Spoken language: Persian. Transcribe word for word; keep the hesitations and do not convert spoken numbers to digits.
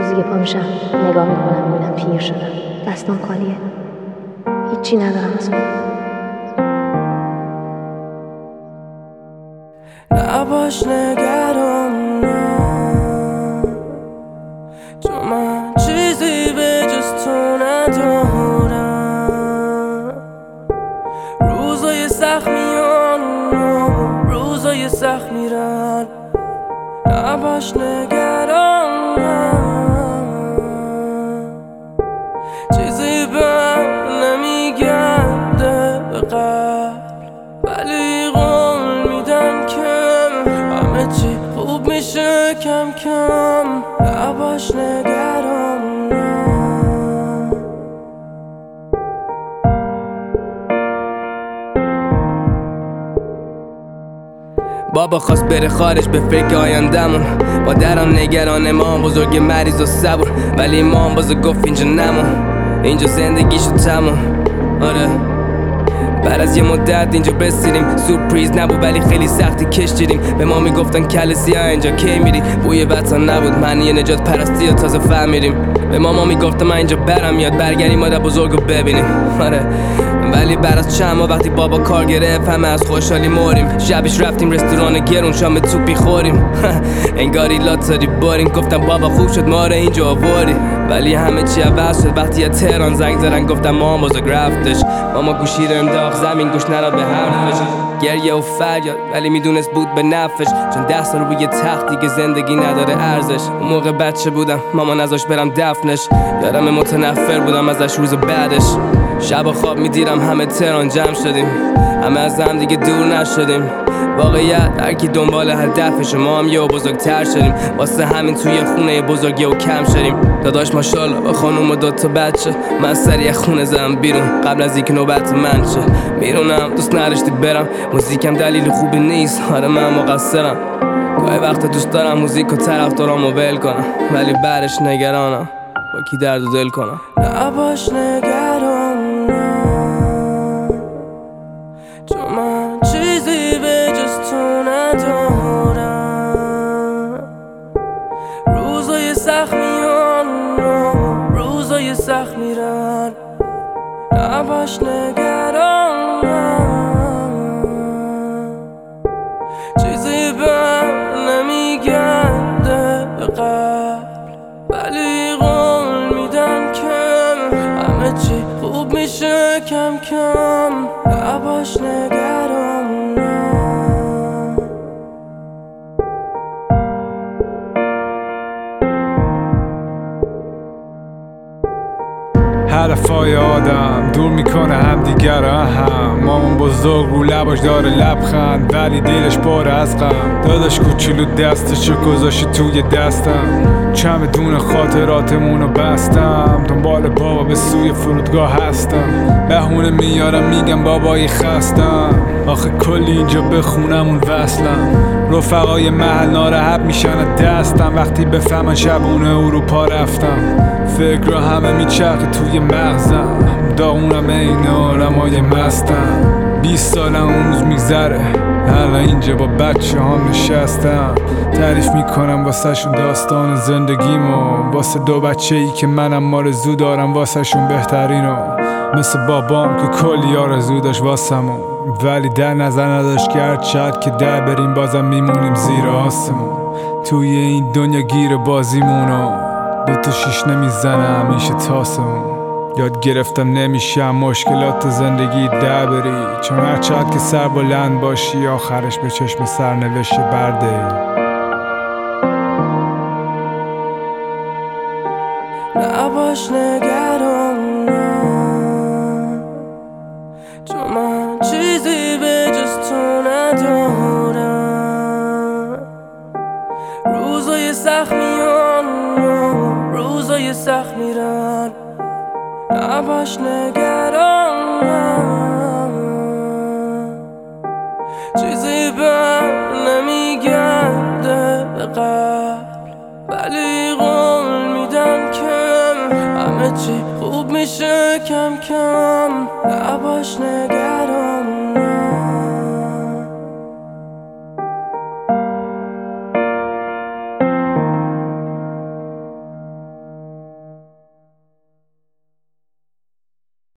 روزی که پا میشم نگاه میکنم میبینم پیر شدم، دستان خالیه، هیچی ندارم از خودم. نباش نگران چون من چیزی به جز تو ندارم. روزای سخت میان روزای سخت میرن، نباش نگران چیزی به نمیگرده به قلب، ولی قول میدم که همه چی خوب میشه کم کم. نباش نگران بابا خواست بره خارج به فکر آیندمون، مادرم نگران ما بزرگ مریض و صبور، ولی ما بزرگ گفت اینجا نمون، اینجا زندگیشو تموم. آره بعد از یه مدت اینجا بسیریم، سورپریز نبود ولی خیلی سختی کشیدیم. به ما میگفتن کل سیاه اینجا کی میری، بوی وطن نبود معنی نجات پرستی و تازه فهمیدیم. به ماما میگفتم من اینجا برم یاد برگردیم مادر بزرگو ببینیم. آره ولی بعد از چند ماه وقتی بابا کار گرفت همه از خوشحالی مریم. شبش رفتیم رستوران گرون شام توپی خوریم انگاری لاتاری باریم. گفتم بابا خوب شد ما رو اینجا آوردی، ولی همه چی عوض شد وقتی از تهران زنگ زدن گفتم ماما بزرگ رفتش. ماما گوشی رو انداخت زمین گوش نداد به حرفش، گریه و فریاد ولی میدونست بود به نفعش، چون ده سال روی تختی که زندگی نداره ارزش. اون موقع بچه بودم ماما نذاشت برم دفنش، یادم متنفر بودم ازش روز بعدش. شب خواب میدیرم همه تهران جمع شدیم، همه از هم دیگه دور نشدیم. واقعیت هر کی دنبال هدفشه، ما هم یه بزرگتر شدیم، واسه همین توی خونه بزرگی و کم شدیم. داداش ماشاءالله با خانوم و دوتا بچه، من سریع خونه زدم بیرون قبل از اینکه نوبت من شه. میرونم دوست نداشتی برم، موزیکم دلیل خوبی نیست، آره من مقصرم. گاهی وقتا دوست دارم موزیک و طرفدارامو ول کنم، ولی بعدش نگرانم با کی درد و دل کنم. نباش نگران چون من چیزی به جز تو ندارم. روزای سخت میان روزای سخت میرن، نباش نگران چیزی به نمیگرده به قلب، ولی قول میدم که همه چی خوب میشه کم کم. نباش نگران حرفای آدم دور میکنه هم دیگر هم. مامان بزرگ رو لباش داره لبخند ولی دلش پاره از غم. داداش کوچولو دستشو گذاشت توی دستم، چمدون خاطراتمونو بستم. دنبال بابا به سوی فرودگاه هستم، بهونه میارم میگم بابایی خستم. آخه کلی اینجا بخونم اون وصلم، رفقای محل ناراحت میشن از دستم وقتی بفهمن شبونه اروپا رفتم. فکر همه میچرخه توی مغزم، داغونم این آرمای مستم. بیست سالم اون روز میگذره، حالا اینجا با بچه هم نشستم. تعریف میکنم واسه شون داستان زندگیمو، واسه دو بچه ای که منم آرزو دارم واسه شون بهترینو. مثل بابام که کلی آرزو داشت واسمون، ولی در نظر نداشت که هر چقدر که در بریم بازم میمونیم زیر آسمون. توی این دنیا گیر بازیمونو دوتا شیش نمیزنه همیشه تاسمون. یاد گرفتم نمیشم مشکلات زندگی در بری، چون هر چقدر که سر بلند باشی آخرش به چشم سرنوشت برده. نباش نگران چون من چیزی به جز تو ندارم. روزای سخت میان روزای سخت میرن، نباش نگران چیزی به نمیگرده به قلب، ولی قول میدم که همه چی خوب میشه کم کم. نباش نگران